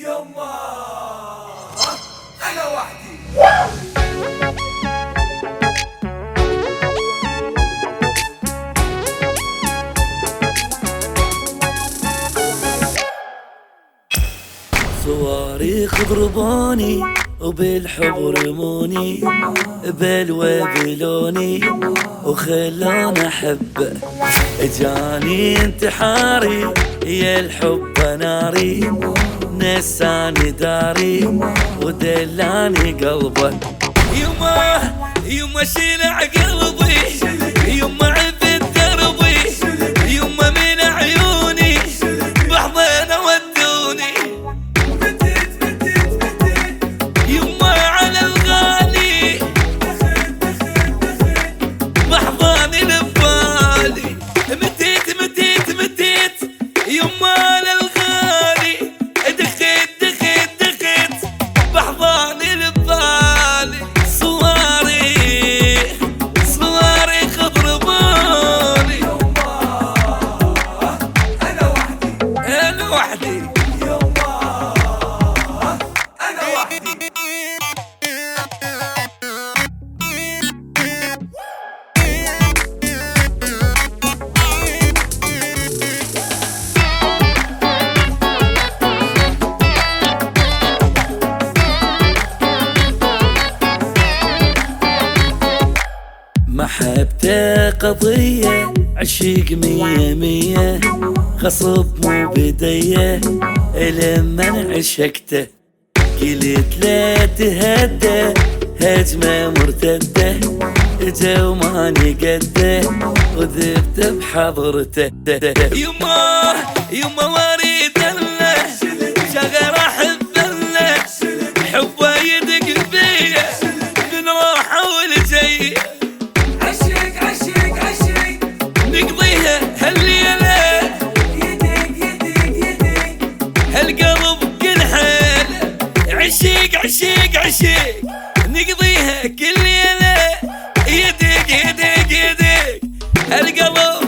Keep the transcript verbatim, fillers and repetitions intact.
يما أنا وحدي. صواريخ ضربوني وبالحب رموني بلوى بلوني وخلوني احب. جاني انتحاري يا الحب ناري، نساني داري ودلاني قلبه. يما يما شلع قلبي، يما عبد دربي، يما من عيوني بحضن ودوني. يما على الغالي بحضاني لبالي، متيت متيت متيت يما على الغالي، دخيت دخيت دخيت بحضاني لبالي. صواريخ صواريخ ضربوني. يما أنا وحدي انا وحدي. يما أنا وحدي. محبته قضية عشيق مية مية، غصب مو بدية لما عشقته. قلت لا تهدى هجمة مرتدة، جا وماني قده وذبت بحضرته. يما يما وريد له شغل احب له، حبه يدق فيا من روحه والجاي. عشق عشق عشق نقضيها هالليلة يدق يدق يدق هالقلب كل حالة. عشيق عشيق عشيق نقضيها كل ليلة، يدق يدق يدق هالقلب